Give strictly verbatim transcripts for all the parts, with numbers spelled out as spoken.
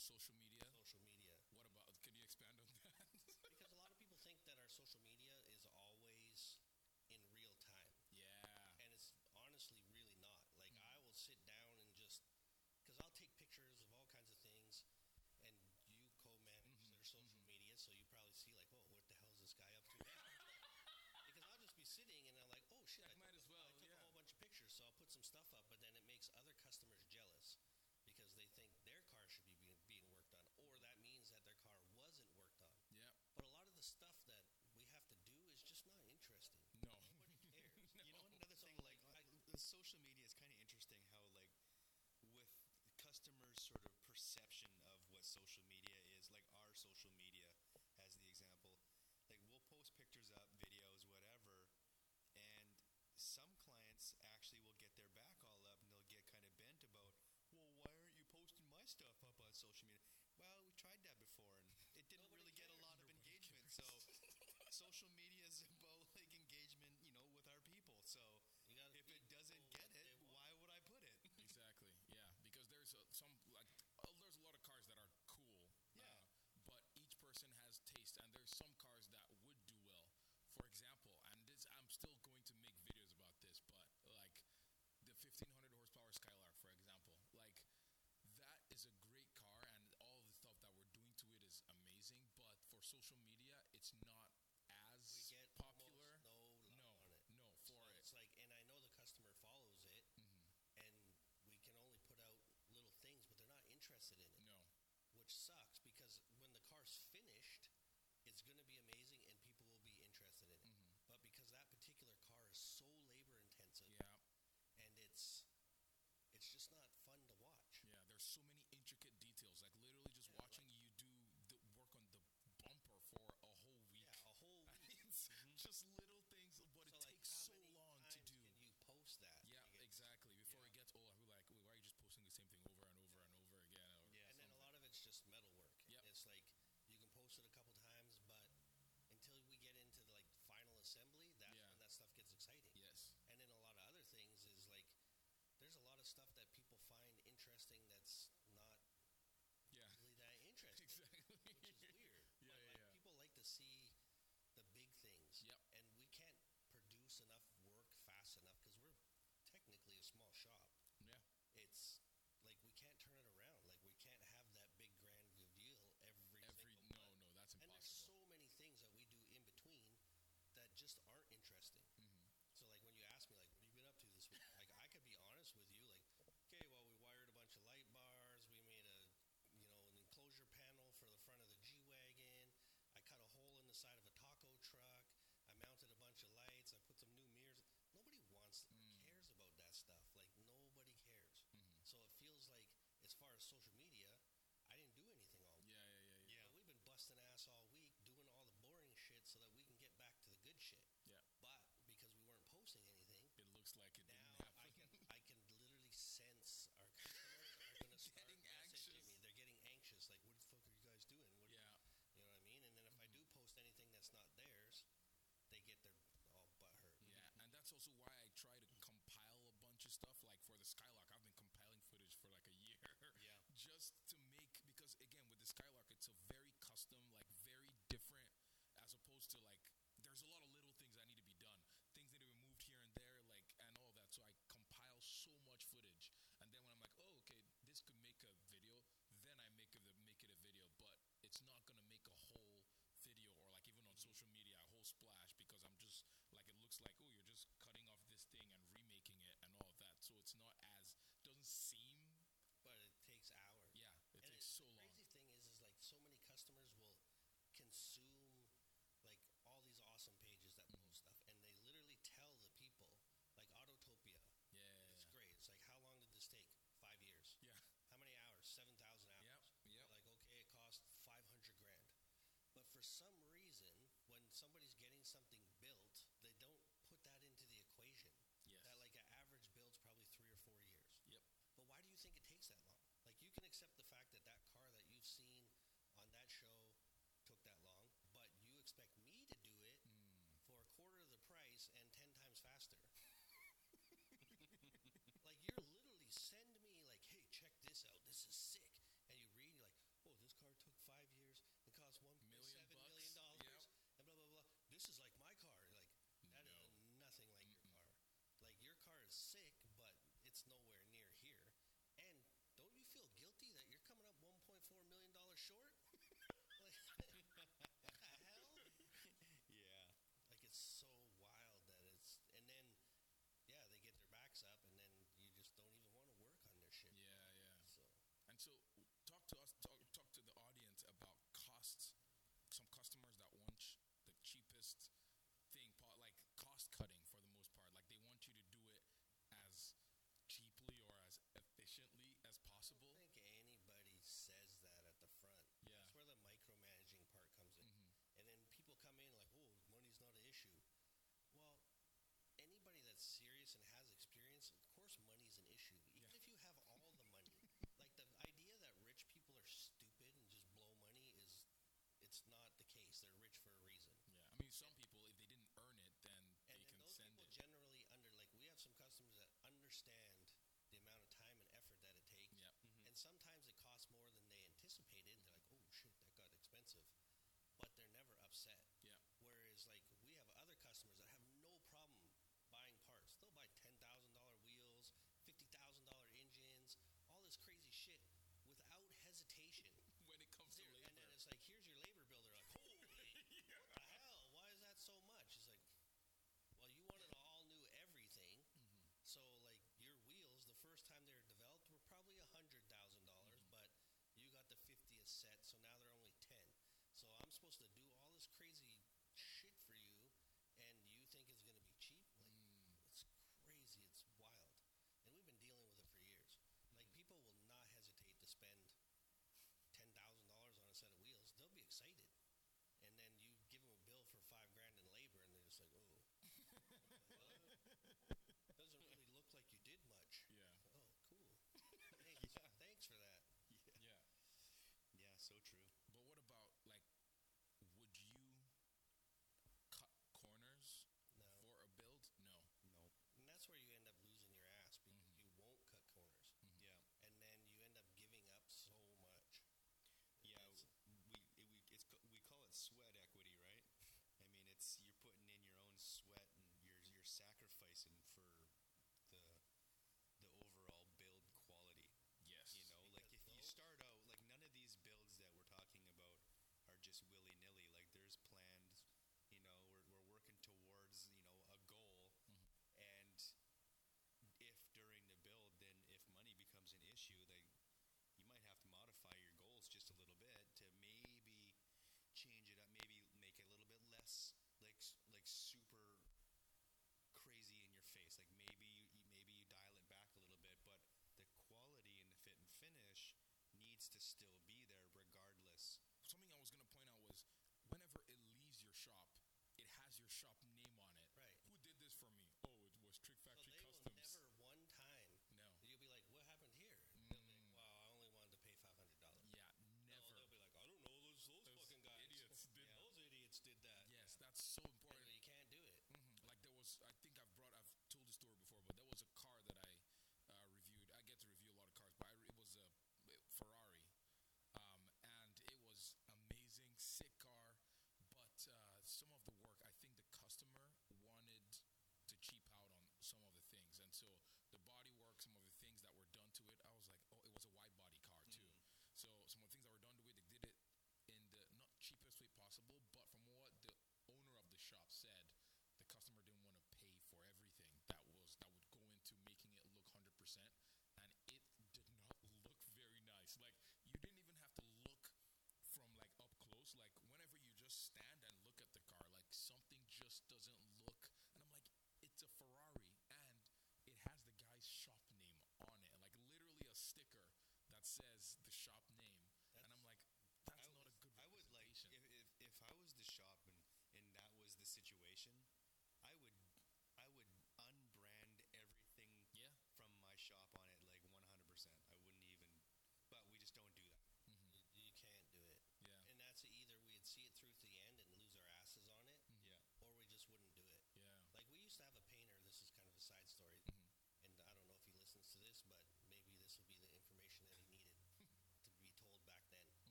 social media. Social media. What about? Can you expand on that? Because a lot of people think that our social media is always in real time. Yeah. And it's honestly really not. Like, mm. I will sit down and just, because I'll take pictures of all kinds of things, and you co-manage mm-hmm. their social mm-hmm. media, so you probably see, like, oh, what the hell is this guy up to now? Because I'll just be sitting, and I'm like, oh, shit, I, I might took, as well, I took yeah. a whole bunch of pictures, so I'll put some stuff up, but then it makes other customers jealous because they think their car should be being, being worked on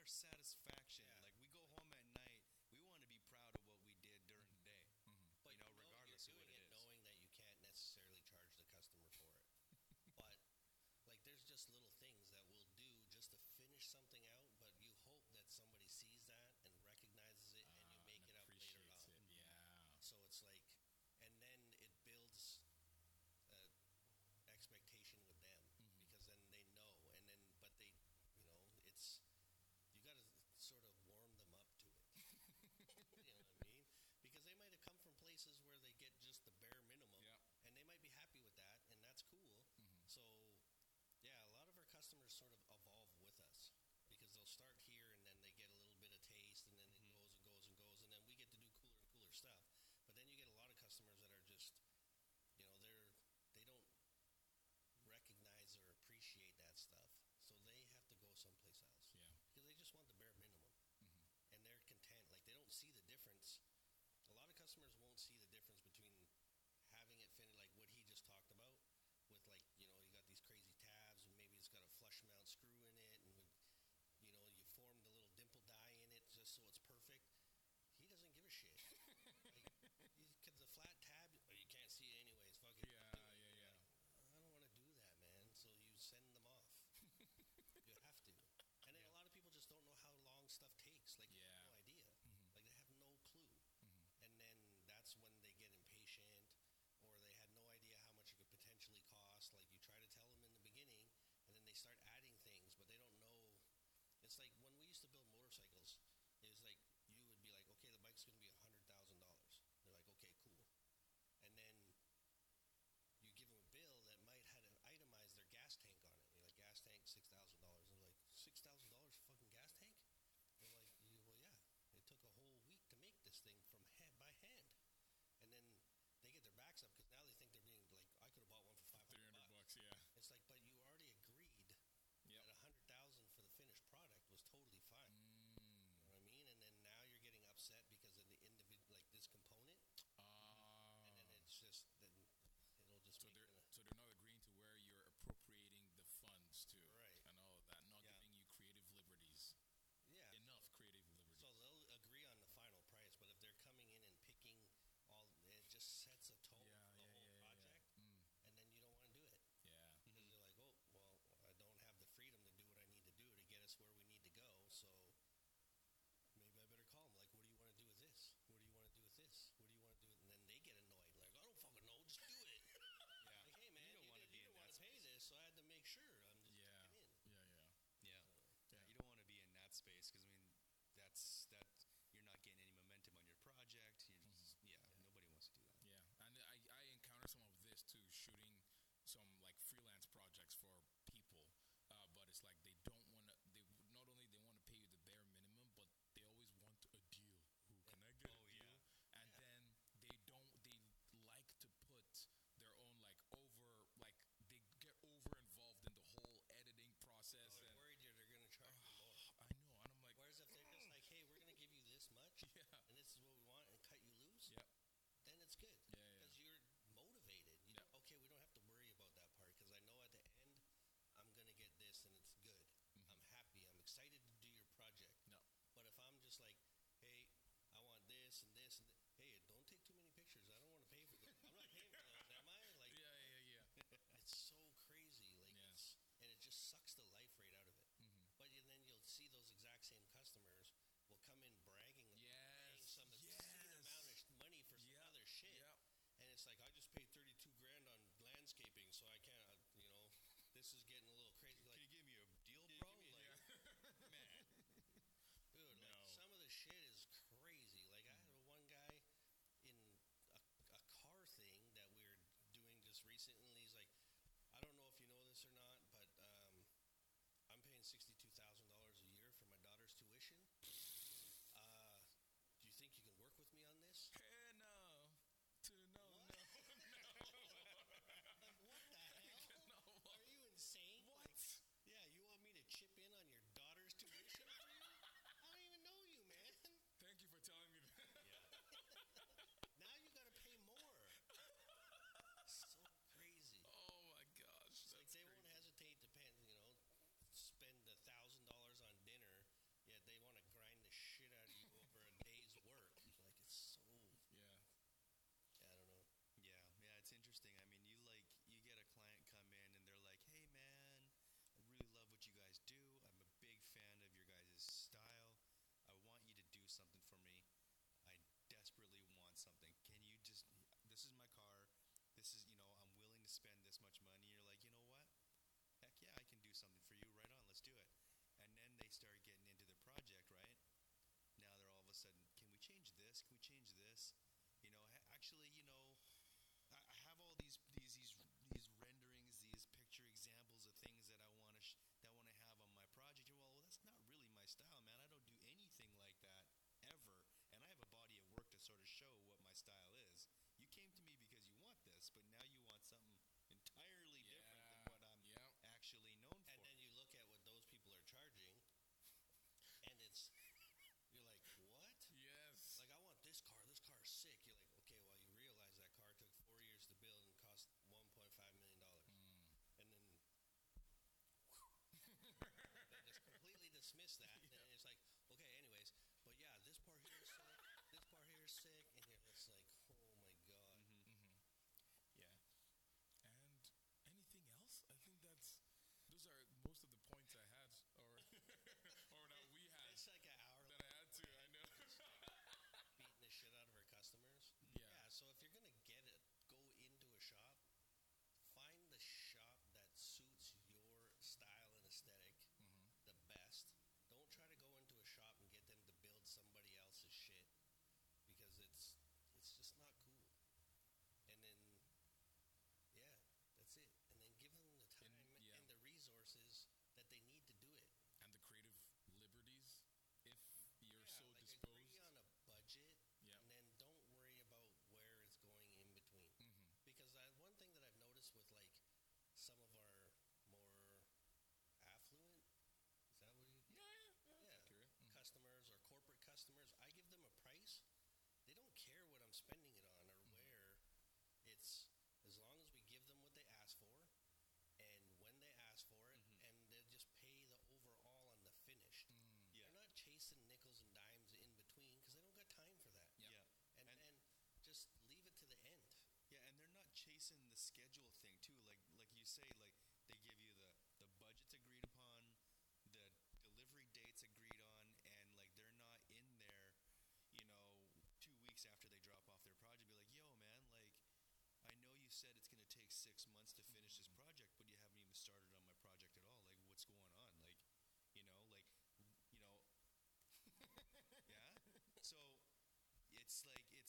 satisfaction. Yeah. Like, we go home at night, we want to be proud of what we did during the day. But You know, you know regardless of you're what doing it it is. knowing that you can't necessarily charge the customer for it. But like there's just little things that we'll do just to finish something out, but you hope that somebody sees that and recognizes it and you Uh, make and it up later appreciates on. it. Yeah. So it's like, and then it builds uh, expectation with them Mhm. because then they know, and then but they, you know, it's you got to sort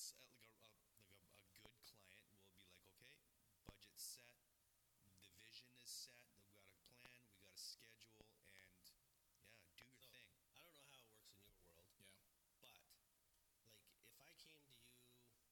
s- uh, like a, a like a, a good client will be like, okay, budget set, the vision is set, we got a plan, we got a schedule, and yeah, do your So, thing. I don't know how it works in your world, Yeah. but like if I came to you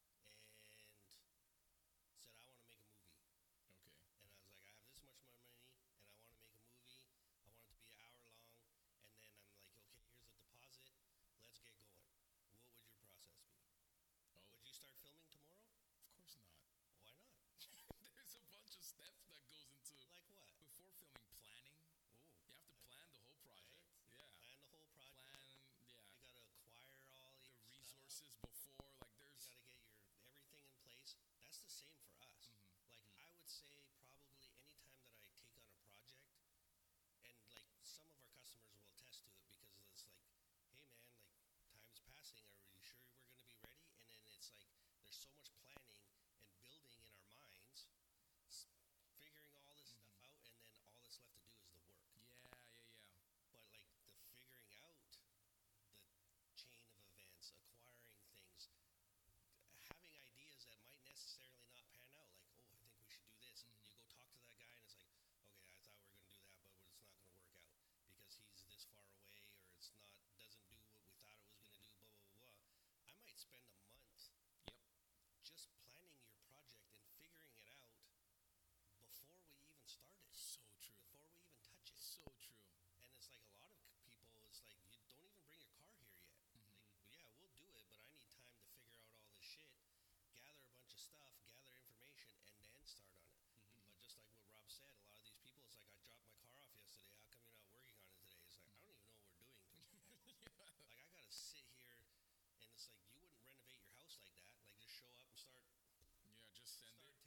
and said I want to make a movie, Okay. and I was like, I have this much more money, and I want to make a movie. I want it to be an hour long, and then I'm like, okay, here's a deposit. Let's get going. What would your process be? Oh, Would you start filming tomorrow? of course not. Why not? There's a bunch of steps that goes into Like what? before filming. Planning. Ooh, You have to plan the whole project. right? Yeah. Plan the whole project. Plan. Yeah. You got to acquire all The your resources Stuff. before. Like You there's. got to get your everything in place. That's the same for us. Mhm. Like I would say, probably anytime that I take on a project, and like some of our customers will attest to it because it's like, hey man, like time's passing. Are you sure we're going to be ready? And then it's like there's so much planning and building in our minds, s- figuring all this stuff Mhm. out, and then all that's left to do is the work. Yeah. Yeah. Yeah. But like the figuring out the chain of events, acquiring things, having ideas that might necessarily not pan out. Like, oh, I think we should do this, and then you go talk to that guy, and it's like, okay, I thought we were going to do that, but it's not going to work out because he's this far away, or it's not doesn't do what we thought it was going to do. Blah blah blah blah. I might spend a month Yep. just planning your project and figuring it out before we even start it, So true. before we even touch it. So true. And it's like a lot of c- people, it's like, you don't even bring your car here yet. Mhm. Like, yeah, we'll do it, but I need time to figure out all this shit, gather a bunch of stuff, gather information, and then start on it. Mhm. But just like what Rob said, a lot of these people, it's like, I dropped my car off yesterday. How come you're not working on it today? It's like, I don't even know what we're doing. Yeah. Like, I got to sit here, and it's like, you wouldn't renovate your house like that. Like, just show up and start Yeah. Just send start it.